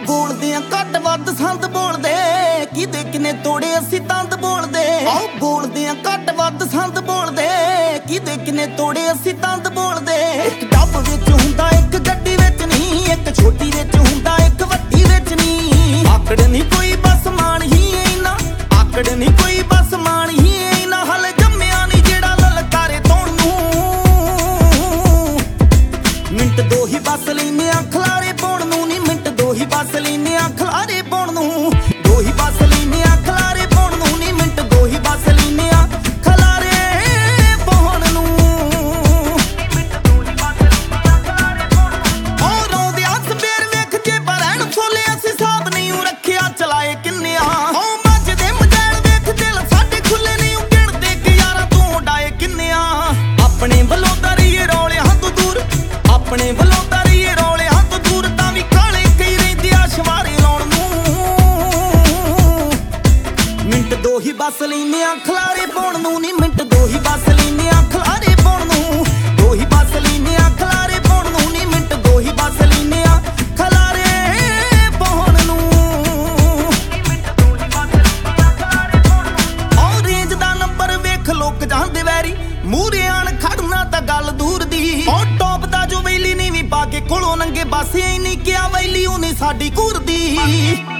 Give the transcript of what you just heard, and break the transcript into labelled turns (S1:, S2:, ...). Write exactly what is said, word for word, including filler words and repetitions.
S1: ਬੋਲਦੇ ਆ ਘੱਟ ਵੱਧ ਸੰਦ ਬੋਲਦੇ ਕਿਦੇ ਕਿਨੇ ਤੋੜੇ ਅਸੀਂ ਤੰਦ ਬੋਲਦੇ ਆਹ ਬੋਲਦੇ ਆ ਘੱਟ ਵੱਧ ਸੰਦ ਬੋਲਦੇ ਕਿਦੇ ਕਿਨੇ ਤੋੜੇ ਅਸੀਂ ਤੰਦ ਬੋਲਦੇ ਇੱਕ ਡੱਬ ਵਿੱਚ ਹੁੰਦਾ ਇੱਕ ਗੱਡੀ ਵਿੱਚ ਨਹੀਂ ਇੱਕ ਛੋਟੀ ਵਿੱਚ ਹੁੰਦਾ ਇੱਕ ਵੱਡੀ ਵਿੱਚ ਨਹੀਂ ਆਕੜ ਨਹੀਂ ਕੋਈ ਬਸ ਮਾਣ ਹੀ ਇਨਾ ਆਕੜ ਨਹੀਂ ਕੋਈ ਬਸ ਮਾਣ ਹੀ ਇਨਾ ਹਲੇ ਜੰਮਿਆ ਨਹੀਂ ਜਿਹੜਾ ਲਲਕਾਰੇ ਤੋਣ ਨੂੰ ਮਿੰਟ ਦੋ ਹੀ ਬਸ ਲੈਨੇ ਆ ਖਲਾਰੇ ਪਾਉਣ ਨੂੰ ਨਹੀਂ ਮਿੰਟ ਦੋ ਹੀ ਬਸ ਲੈਨੇ ਆ ਖਲਾਰੇ ਪਾਉਣ ਨੂੰ ਦੋ ਹੀ ਬਸ ਲੈਨੇ ਆ ਖਲਾਰੇ ਪਾਉਣ ਨੂੰ ਨਹੀਂ ਮਿੰਟ ਦੋ ਹੀ ਬਸ ਲੈਨੇ ਆ ਖਲਾਰੇ ਪਾਉਣ ਨੂੰ ਉਹ ਰੋਂਦੇ ਆ ਸਵੇਰ ਵੇਖ ਜੇ ਬਰੈਣ ਫੋਲੇ ਅਸੀਂ ਸਾਬ ਨਹੀਂ ਰੱਖਿਆ ਚਲਾਏ ਕਿੰਨੇ ਆ ਉਹ ਮੱਝ ਦੇ ਮਜੈਲ ਵੇਖ ਦਿਲ ਸਾਡੇ ਖੁੱਲੇ ਨਹੀਂ ਗਿਣਦੇ ਕਿ ਯਾਰਾਂ ਤੂੰ ਡਾਏ ਕਿੰਨੇ ਆ ਆਪਣੇ ਵੱਲੋਂ ਦਰੀਏ ਰੋਲਿਆਂ ਤੋਂ ਦੂਰ ਆਪਣੇ ਵੱਲੋਂ ਦਰੀਏ ਰੋਲਿਆਂ ਤੋਂ ਦੂਰ ਤਾਂ ਵੀ ਕਾਲੇ ਕਈ ਰਹਿੰਦੇ ਆ ਸ਼ਵਾਰੇ ਲਾਉਣ ਨੂੰ ਮਿੰਟ ਦੋ ਹੀ ਬਸ ਲੈਨੇ ਆ ਖਲਾਰੇ ਪਾਉਣ ਨੂੰ ਨਹੀਂ ਮਿੰਟ ਦੋ ਹੀ ਬਸ ਲੈਨੇ ਆ ਖਲਾਰੇ ਪਾਉਣ ਨੂੰ ਦੋ ਹੀ ਬਸ ਲੈਨੇ ਆ ਖਲਾਰੇ ਪਾਉਣ ਨੂੰ ਨਹੀਂ ਮਿੰਟ ਦੋ ਹੀ ਬਸ ਲੈਨੇ ਆ ਖਲਾਰੇ ਪਾਉਣ ਨੂੰ ਉਹ ਰੇਂਜ ਦਾ ਨੰਬਰ ਵੇਖ ਲੋਕ ਜਾਂਦੇ ਵੈਰੀ ਮੂਹਰੇ ਆਣ ਖੜਨਾ ਤਾਂ ਗੱਲ ਦੂਰ ਦੀ ਉਹ ਟੌਪ ਦਾ ਜੋ ਵੈਲੀ ਨਹੀਂ ਵੀ ਪਾ ਕੇ ਕੋਲੋਂ ਨੰਗੇ ਬਸ ਐ ਨਹੀਂ ਕਿਹਾ ਵੈਲੀ ਉਹਨੇ ਸਾਡੀ ਘੂਰ ਦੀ